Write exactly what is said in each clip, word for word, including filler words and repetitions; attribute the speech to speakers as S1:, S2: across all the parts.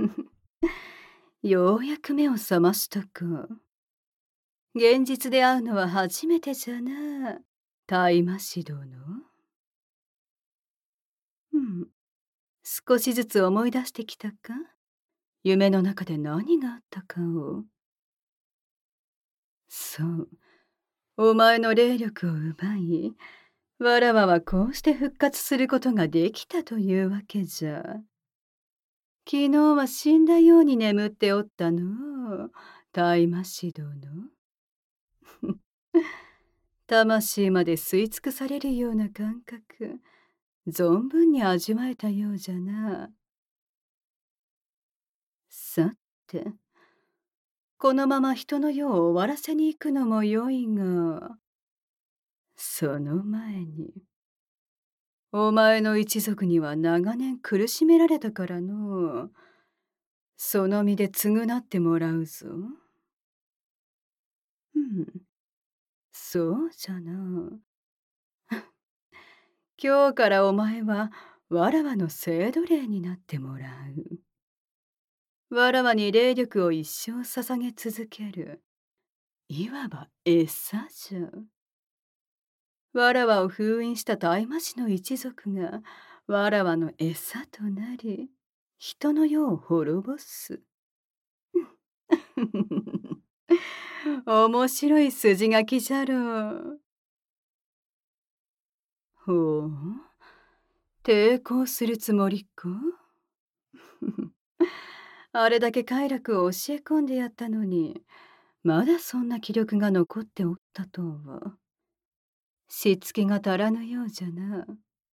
S1: ようやく目を覚ましたか。現実で会うのは初めてじゃな、大魔師殿。うん、少しずつ思い出してきたか？夢の中で何があったかを。そう、お前の霊力を奪い、わらわはこうして復活することができたというわけじゃ。昨日は死んだように眠っておったのう、大魔師殿。魂まで吸い尽くされるような感覚、存分に味わえたようじゃな。さて、このまま人の世を終わらせに行くのもよいが、その前に、お前の一族には長年苦しめられたからのう、その身で償ってもらうぞ。うん、そうじゃな。今日からお前はわらわの生奴隷になってもらう。わらわに霊力を一生捧げ続ける。いわば餌じゃ。わらわを封印した大魔師の一族がわらわの餌となり、人の世を滅ぼす。面白い筋書きじゃろう。ほう、抵抗するつもりか？あれだけ快楽を教え込んでやったのに、まだそんな気力が残っておったとは。しつけが足らぬようじゃな。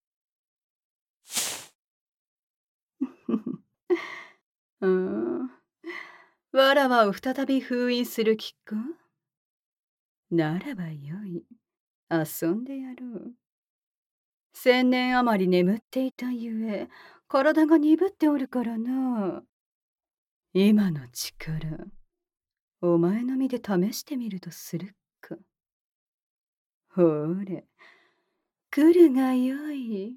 S1: うーん。わらわを再び封印する気か？ならばよい。遊んでやろう。千年余り眠っていたゆえ、体が鈍っておるからな。今の力、お前の身で試してみるとするか。ほれ、来るがよい。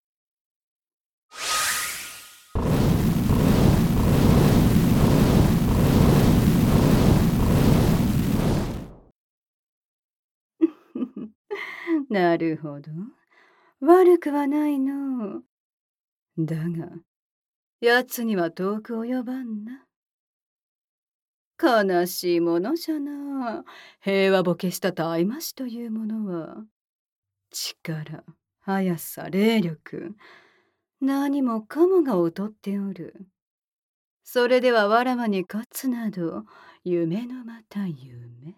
S1: なるほど。悪くはないの。だが、奴には遠く及ばんな。悲しいものじゃな。平和ボケした大魔師というものは、力、速さ、霊力、何もかもが劣っておる。それではわらわに勝つなど、夢のまた夢。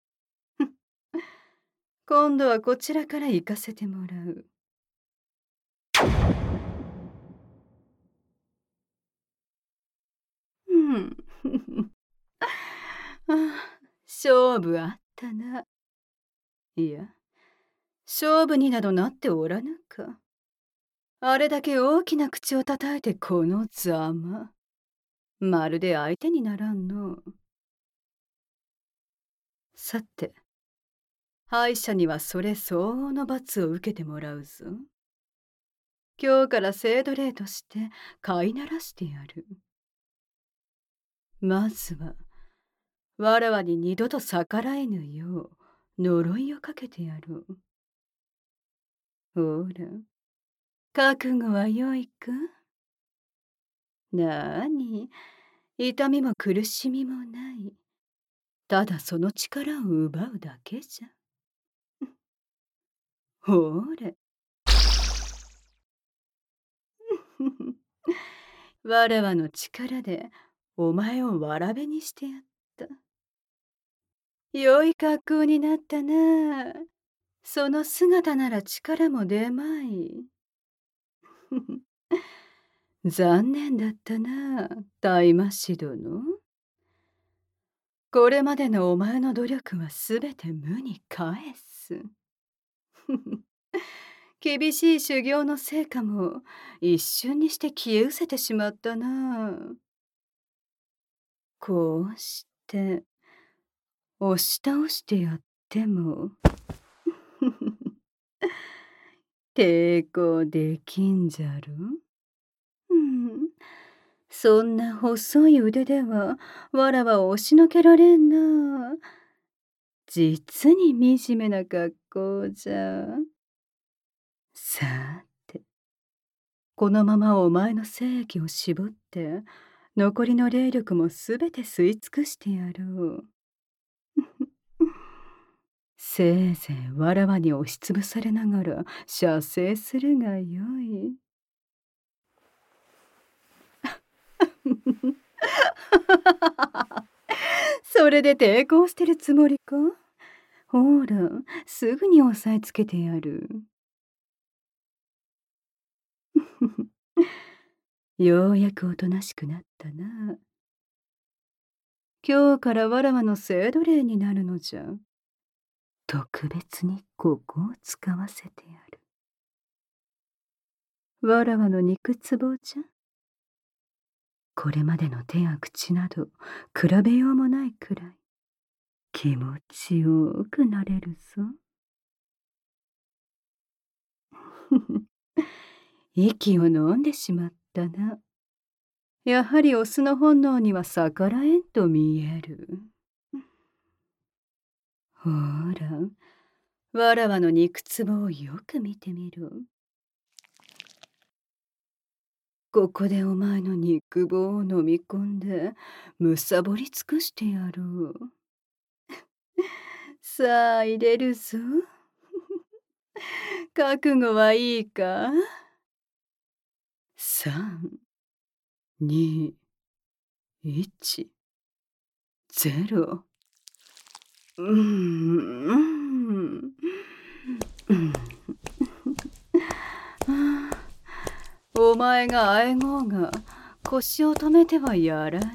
S1: 今度はこちらから行かせてもらう。うん。ああ、勝負あったな。いや、勝負になどなっておらぬか。あれだけ大きな口を叩いてこのざま。まるで相手にならんの。さて、敗者にはそれ相応の罰を受けてもらうぞ。今日から生徒例として飼いならしてやる。まずは、わらわに二度と逆らえぬよう呪いをかけてやろう。ほら、覚悟はよいか？なーに、痛みも苦しみもない。ただその力を奪うだけじゃ。ほれ。わらわの力でお前をわらべにしてやった。良い格好になったな。その姿なら力も出まい。残念だったな、大魔師殿。これまでのお前の努力はすべて無に返す。厳しい修行の成果も一瞬にして消え失せてしまったな。こうして押し倒してやっても抵抗できんじゃろ。うん、 そんな細い腕ではわらわを押しのけられんな。実に惨めな格好じゃ。さて、このままお前の精液を絞って残りの霊力もすべて吸い尽くしてやろう。せいぜいわらわに押しつぶされながら射精するがよい。それで抵抗してるつもりか？ほら、すぐに押さえつけてやる。ようやくおとなしくなったな。今日からわらわの性奴隷になるのじゃ。特別にここを使わせてやる。わらわの肉壺じゃ。これまでの手や口など比べようもないくらい気持ちよくなれるぞ。息を飲んでしまったな。やはりオスの本能には逆らえんと見える。ほら、わらわの肉壺をよく見てみろ。ここでお前の肉棒を飲み込んでむさぼり尽くしてやろう。さあ入れるぞ。覚悟はいいか？さん、に、いち、ゼロ。うーん、うん。お前があえごうが腰を止めてはやらぬ。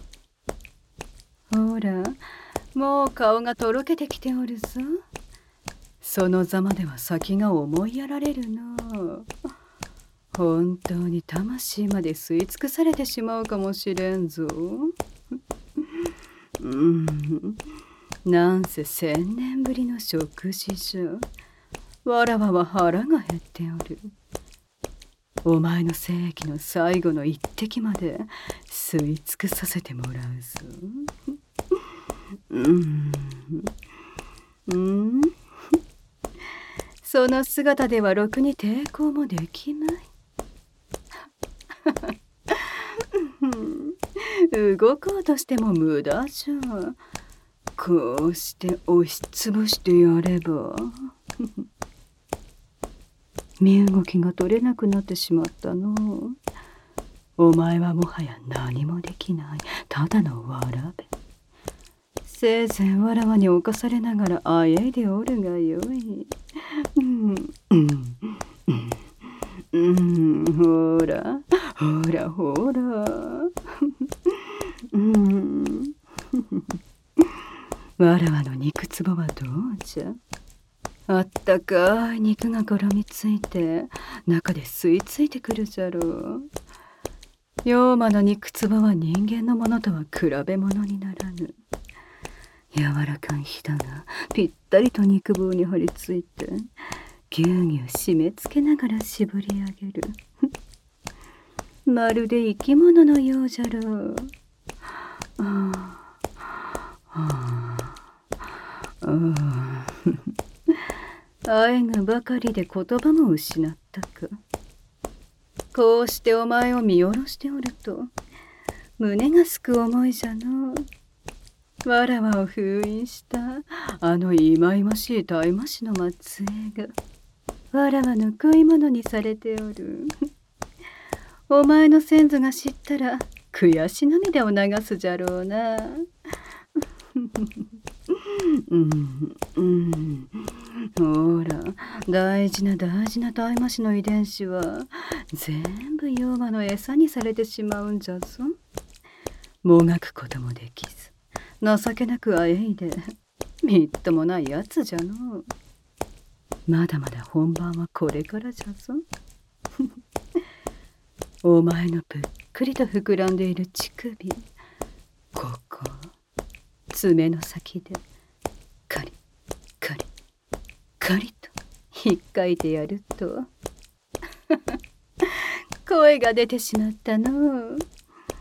S1: ほら、もう顔がとろけてきておるぞ。そのざまでは先が思いやられるの。本当に魂まで吸い尽くされてしまうかもしれんぞ。うん、なんせ千年ぶりの食事じゃ。わらわは腹が減っておる。お前の精液の最後の一滴まで吸い尽くさせてもらうぞ。うん、うん、その姿ではろくに抵抗もできまい。動こうとしても無駄じゃ。こうして押しつぶしてやれば。身動きが取れなくなってしまったの。お前はもはや何もできないただのわらべ。せいぜいわらわに侵されながらあえいでおるがよい。うんうんうん、ほらほらほら。うん、わらわの肉壺はどうじゃ。あったかい肉が絡みついて中で吸い付いてくるじゃろう。妖魔の肉壺は人間のものとは比べ物にならぬ。柔らかいひだがぴったりと肉棒に張り付いてぎゅうぎゅう締め付けながら絞り上げる。まるで生き物のようじゃろう。あああああえぐばかりで言葉も失ったか。こうしてお前を見下ろしておると胸がすく思いじゃの。わらわを封印したあの忌々しい大魔師の末裔がわらわの食い物にされておる。お前の先祖が知ったら悔し涙を流すじゃろうな。うんうん、ほら大事な大事な大魔師の遺伝子は全部妖魔の餌にされてしまうんじゃぞ。もがくこともできず情けなくあえいでみっともないやつじゃの。まだまだ本番はこれからじゃぞ。お前のぷっくりと膨らんでいる乳首、ここ爪の先でカリカリカリと引っかいてやると声が出てしまったの。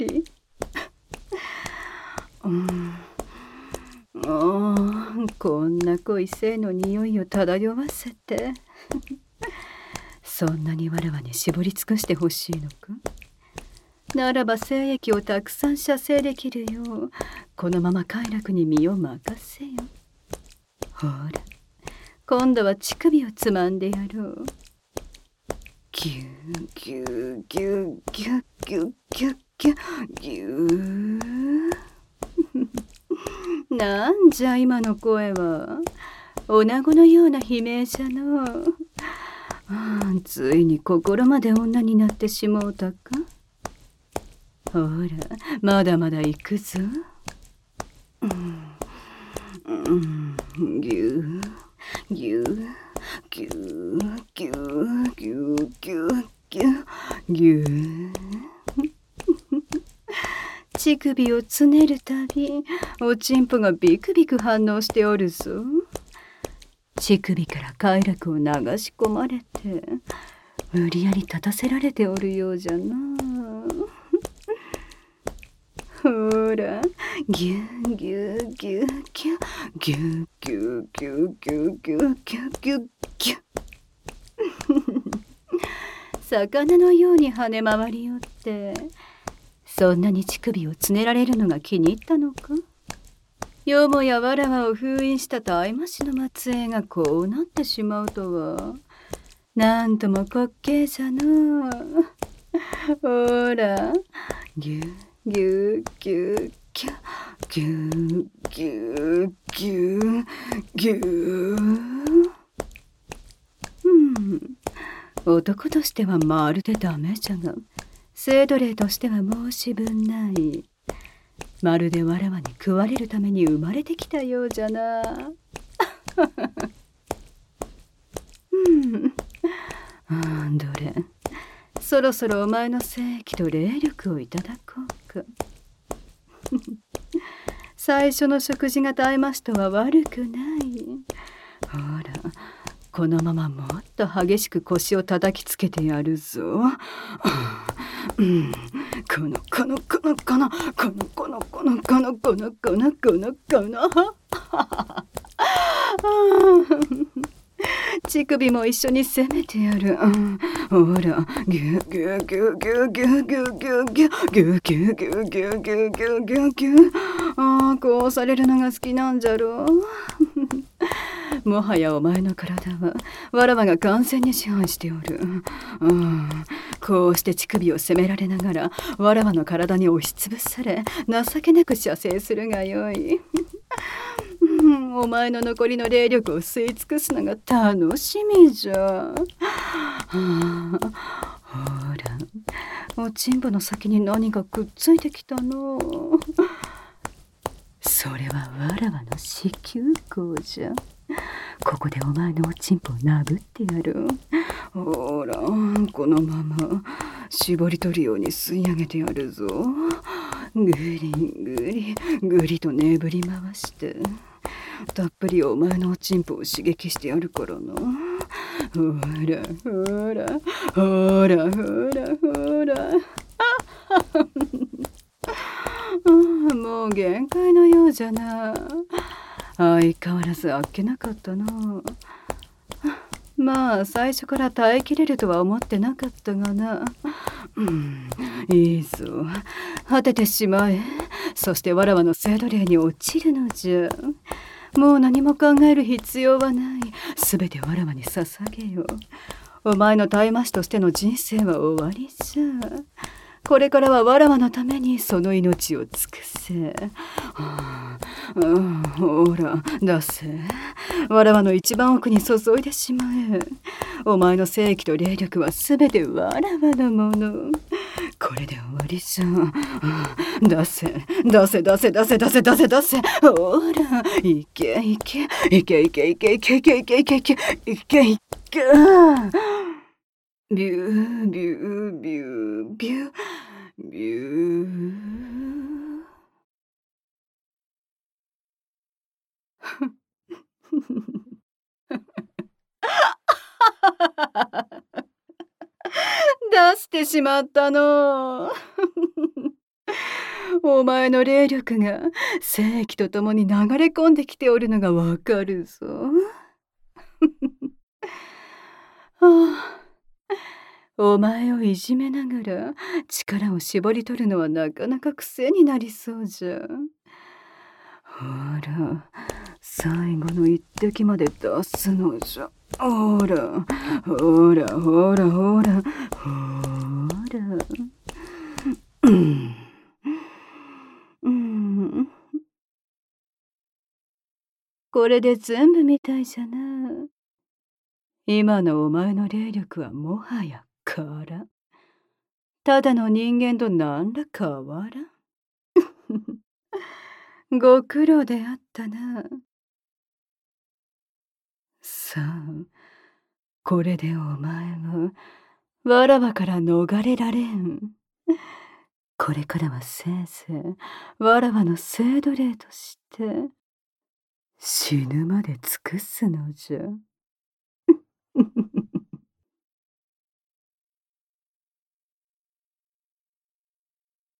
S1: り。うん。ああ、こんな濃い性の匂いを漂わせて。そんなにわらわに絞り尽くしてほしいのか？ならば精液をたくさん射精できるよう、このまま快楽に身を任せよ。ほら、今度は乳首をつまんでやろう。ぎゅうぎゅうぎゅうぎゅうぎゅうぎゅうぎゅうぎゅう。なんじゃ今の声は。女子のような悲鳴じゃのう。ついに心まで女になってしもうたか。ほら、まだまだ行くぞ。うん、うん、ぎゅうぎゅうぎゅうぎゅうぎゅうぎゅうぎゅうぎゅう。乳首をつねるたび、おちんぽがビクビク反応しておるぞ。乳首から快楽を流し込まれて、無理やり立たせられておるようじゃな。ほら、ぎゅうぎゅうぎゅうぎゅうぎゅうぎゅうぎゅうぎゅうぎゅうぎゅうぎゅうぎゅう。魚のように跳ね回りよって、そんなに乳首をつねられるのが気に入ったのか？よもやわらわを封印した大魔師の末裔がこうなってしまうとは、なんとも滑稽じゃのう。ほら、ぎゅうぎゅうぎゅうぎゅうぎゅうぎゅうぎゅうぎゅう。うん、男としてはまるでダメじゃが、性奴隷としては申し分ない。まるでわらわに食われるために生まれてきたようじゃな。うん、あんどれ、そろそろお前の精液と霊力をいただこうか。最初の食事が大魔師とは悪くない。ほら、このままもっと激しく腰を叩きつけてやるぞ。うん、このこのこのこのこのこのこのこのこのこのこのこの乳首も一緒に攻めてやる。ほら、ぎゅうぎゅうぎゅうぎゅうぎゅうぎゅうぎゅうぎゅうぎゅうぎゅうぎゅうぎゅうぎゅうぎゅうぎゅうぎゅう。ああ、こうされるのが好きなんじゃろう。もはやお前の体はわらわが完全に支配しておる。うん、こうして乳首を責められながらわらわの体に押しつぶされ、情けなく射精するがよい。うん、お前の残りの霊力を吸い尽くすのが楽しみじゃ。はあ、ほら、おちんぼの先に何かくっついてきたの。それはわらわの子宮口じゃ。ここでお前のおちんぽを殴ってやる。 ほら、このまま絞り取るように吸い上げてやるぞ。ぐりぐりぐりと眠り回してたっぷりお前のおちんぽを刺激してやるからな。ほらほらほらほらほらもう限界のようじゃな。相変わらずあっけなかったな。まあ最初から耐えきれるとは思ってなかったがな。うん、いいぞ、果ててしまえ。そしてわらわの聖奴隷に落ちるのじゃ。もう何も考える必要はない。すべてわらわに捧げよ。お前の大魔師としての人生は終わりじゃ。これからはわらわのためにその命を尽くせ。うん、ほら出せ。わらわの一番奥に注いでしまえ。お前の正気と霊力はすべてわらわのもの。これで終わりじゃ。出せ出せ出せ出せ出せ出せ出せ。ほらいけいけいけいけいけいけいけいけいけいけいけいけ。ビュービュービュービュービュー。出してしまったの。お前の霊力が正気とともに流れ込んできておるのがわかるぞ。はあ、お前をいじめながら力を絞り取るのはなかなか癖になりそうじゃ。ほら最後の一滴まで出すのじゃ。ほらほらほらほらほら。うんうん、これで全部みたいじゃな。今のお前の霊力はもはや空。ただの人間と何ら変わらん。ご苦労であったな。さあ、これでお前はわらわから逃れられん。これからはせいぜいわらわの聖奴隷として死ぬまで尽くすのじゃ。